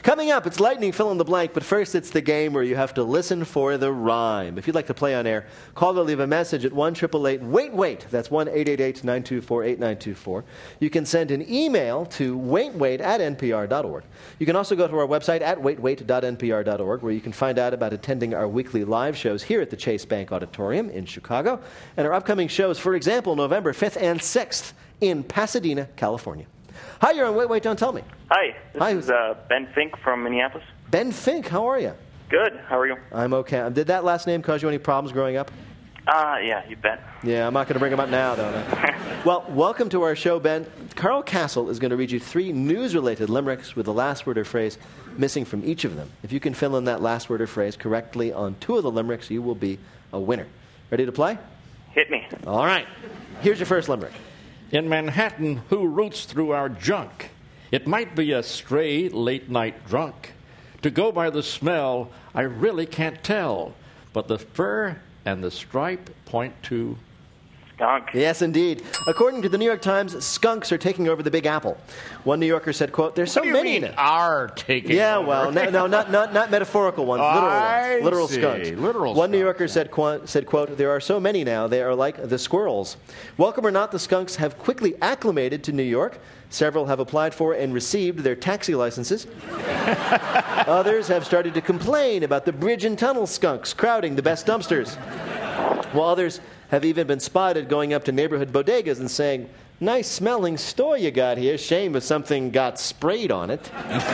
Coming up, it's lightning fill in the blank, but first it's the game where you have to listen for the rhyme. If you'd like to play on air, call or leave a message at 1-888-WAIT-WAIT. That's 1-888-924-8924. You can send an email to waitwait@npr.org. You can also go to our website at waitwait.npr.org, where you can find out about attending our weekly live shows here at the Chase Bank Auditorium in Chicago, and our upcoming shows, for example, November 5th and 6th in Pasadena, California. Hi, you're on Wait, Wait, Don't Tell Me. Hi, this is Ben Fink from Minneapolis. Ben Fink, how are you? Good, how are you? I'm okay. Did that last name cause you any problems growing up? Yeah, you bet. Yeah, I'm not going to bring them up now, though. No. Well, welcome to our show, Ben. Carl Castle is going to read you 3 news-related limericks with the last word or phrase missing from each of them. If you can fill in that last word or phrase correctly on 2 of the limericks, you will be a winner. Ready to play? Hit me. All right. Here's your first limerick. In Manhattan, who roots through our junk? It might be a stray late-night drunk. To go by the smell, I really can't tell. But the fur and the stripe point to... Skunk. Yes, indeed. According to the New York Times, skunks are taking over the Big Apple. One New Yorker said, quote, "There's so What do you many mean now." are taking Yeah, over? well, no, not metaphorical ones, literal see. skunks. Literal One New skunks, Yorker said, quote, "There are so many now, they are like the squirrels." Welcome or not, the skunks have quickly acclimated to New York. Several have applied for and received their taxi licenses. Others have started to complain about the bridge and tunnel skunks crowding the best dumpsters. While others have even been spotted going up to neighborhood bodegas and saying, "Nice smelling store you got here. Shame if something got sprayed on it."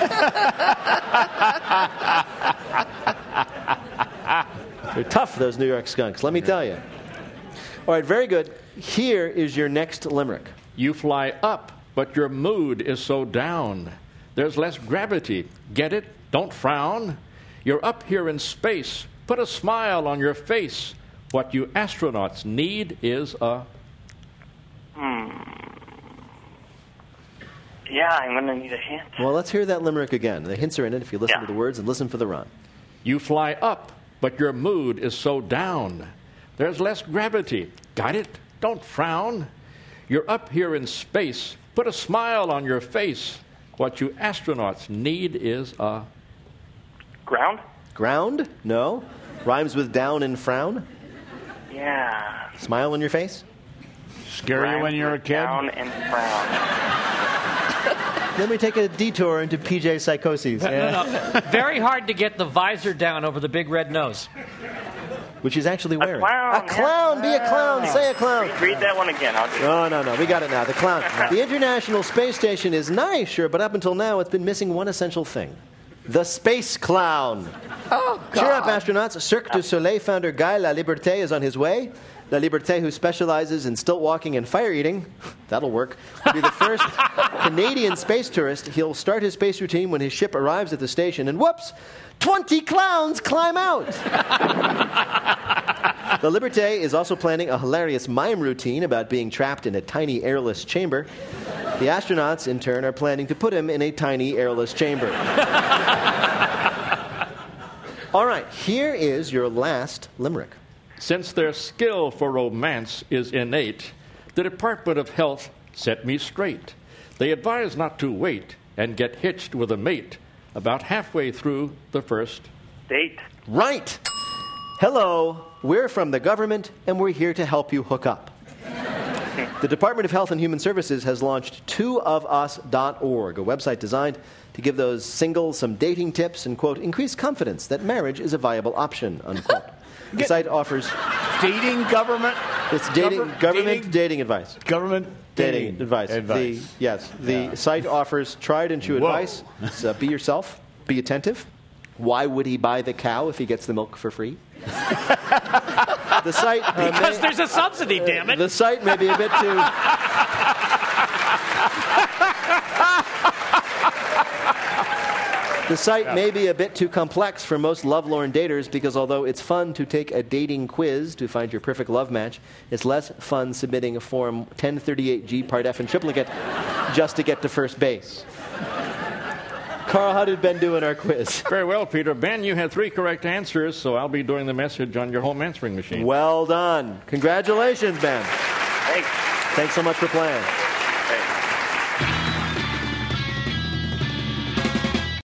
They're tough, those New York skunks, let me tell you. All right, very good. Here is your next limerick. You fly up, but your mood is so down. There's less gravity. Get it? Don't frown. You're up here in space. Put a smile on your face. What you astronauts need is a... Yeah, I'm going to need a hint. Well, let's hear that limerick again. The hints are in it if you listen Yeah. to the words and listen for the rhyme. You fly up, but your mood is so down. There's less gravity. Got it? Don't frown. You're up here in space. Put a smile on your face. What you astronauts need is a... Ground? Ground? No. Rhymes with down and frown. Yeah. Smile on your face. Scare you when you're a kid? Down and frown. Then we take a detour into PJ psychoses. No. Very hard to get the visor down over the big red nose. Which he's actually wearing. clown, A clown. Be a clown. Say a clown. Read that one again. I'll do it. No. We got it now. The clown. The International Space Station is nice, sure, but up until now it's been missing one essential thing. The space clown. Oh, God. Cheer up, astronauts. Cirque du Soleil founder Guy Laliberté is on his way. Laliberté, who specializes in stilt walking and fire eating, that'll work, will be the first Canadian space tourist. He'll start his space routine when his ship arrives at the station, and whoops, 20 clowns climb out. The Liberté is also planning a hilarious mime routine about being trapped in a tiny airless chamber. The astronauts, in turn, are planning to put him in a tiny airless chamber. All right, here is your last limerick. Since their skill for romance is innate, the Department of Health set me straight. They advise not to wait and get hitched with a mate about halfway through the first Date. Right. Hello, we're from the government, and we're here to help you hook up. The Department of Health and Human Services has launched twoofus.org, a website designed to give those singles some dating tips and, quote, increase confidence that marriage is a viable option, unquote. The site offers... Dating government? It's government dating advice. Government Dating advice. The site offers tried and true advice. So be yourself. Be attentive. Why would he buy the cow if he gets the milk for free? The site Because there's a subsidy, damn it. The site may be a bit too... The site may be a bit too complex for most lovelorn daters because although it's fun to take a dating quiz to find your perfect love match, it's less fun submitting a Form 1038G Part F in triplicate just to get to first base. Carl, how did Ben do in our quiz? Very well, Peter. Ben, you had 3 correct answers, so I'll be doing the message on your home answering machine. Well done. Congratulations, Ben. Thanks. Thanks so much for playing.